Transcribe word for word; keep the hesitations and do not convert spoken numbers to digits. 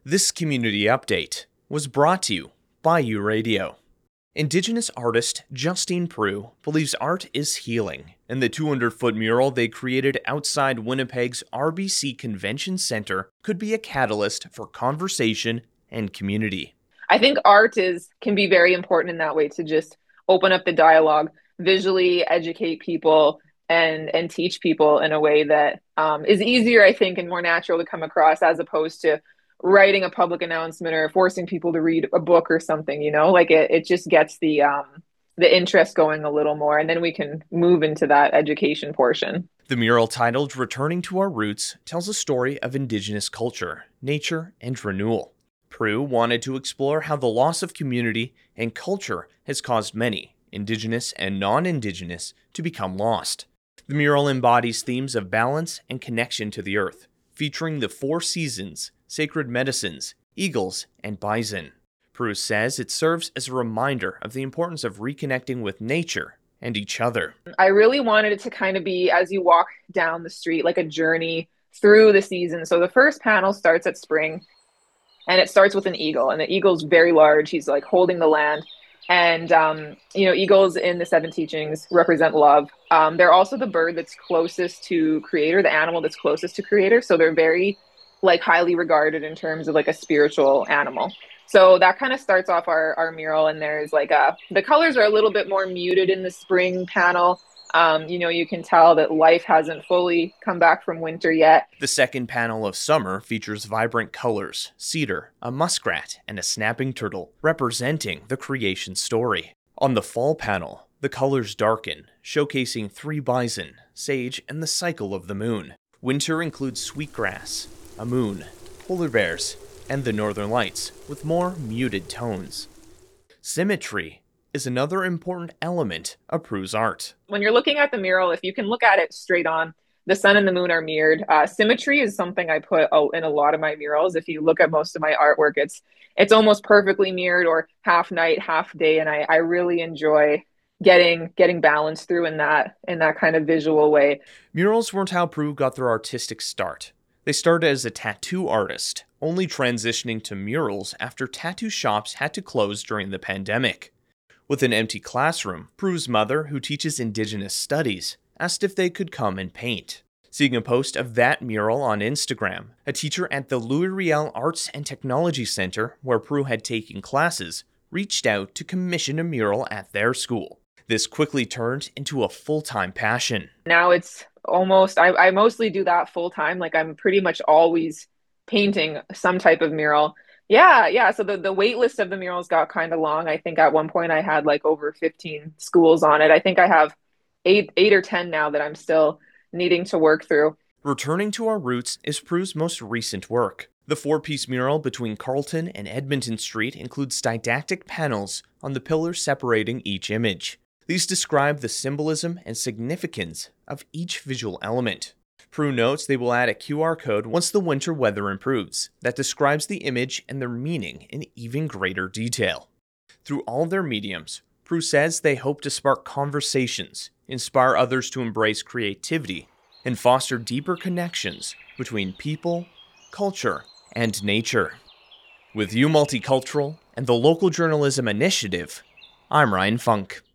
This community update was brought to you by U Radio. Indigenous artist Justine Prue believes art is healing, and the two hundred foot mural they created outside Winnipeg's R B C Convention Centre could be a catalyst for conversation and community. I think art is can be very important in that way, to just open up the dialogue, visually educate people, and and teach people in a way that um, is easier, I think, and more natural to come across, as opposed to writing a public announcement or forcing people to read a book or something, you know, like it, it just gets the um, the interest going a little more, and then we can move into that education portion. The mural, titled Returning to Our Roots, tells a story of Indigenous culture, nature, and renewal. Prue wanted to explore how the loss of community and culture has caused many, Indigenous and non-Indigenous, to become lost. The mural embodies themes of balance and connection to the earth, featuring the four seasons, sacred medicines, eagles, and bison. Prue says it serves as a reminder of the importance of reconnecting with nature and each other. I really wanted it to kind of be, as you walk down the street, like a journey through the season. So the first panel starts at spring, and it starts with an eagle, and the eagle's very large. He's like holding the land. And, um, you know, eagles in the seven teachings represent love. Um, they're also the bird that's closest to Creator, the animal that's closest to Creator. So they're very, like, highly regarded in terms of like a spiritual animal. So that kind of starts off our, our mural. And there's like a, the colors are a little bit more muted in the spring panel. Um, you know, you can tell that life hasn't fully come back from winter yet. The second panel of summer features vibrant colors, cedar, a muskrat, and a snapping turtle, representing the creation story. On the fall panel, the colors darken, showcasing three bison, sage, and the cycle of the moon. Winter includes sweetgrass, a moon, polar bears, and the northern lights, with more muted tones. Symmetry is another important element of Prue's art. When you're looking at the mural, if you can look at it straight on, the sun and the moon are mirrored. Uh, symmetry is something I put out in a lot of my murals. If you look at most of my artwork, it's it's almost perfectly mirrored, or half night, half day, and I, I really enjoy getting getting balance through in that in that kind of visual way. Murals weren't how Prue got their artistic start. They started as a tattoo artist, only transitioning to murals after tattoo shops had to close during the pandemic. With an empty classroom, Prue's mother, who teaches Indigenous studies, asked if they could come and paint. Seeing a post of that mural on Instagram, a teacher at the Louis Riel Arts and Technology Center, where Prue had taken classes, reached out to commission a mural at their school. This quickly turned into a full-time passion. Now it's almost, I, I mostly do that full-time. Like, I'm pretty much always painting some type of mural. Yeah, yeah. So the, the wait list of the murals got kind of long. I think at one point I had like over fifteen schools on it. I think I have eight, eight or ten now that I'm still needing to work through. Returning to Our Roots is Prue's most recent work. The four-piece mural between Carleton and Edmonton Street includes didactic panels on the pillars separating each image. These describe the symbolism and significance of each visual element. Prue notes they will add a Q R code once the winter weather improves that describes the image and their meaning in even greater detail. Through all their mediums, Prue says they hope to spark conversations, inspire others to embrace creativity, and foster deeper connections between people, culture, and nature. With U Multicultural and the Local Journalism Initiative, I'm Ryan Funk.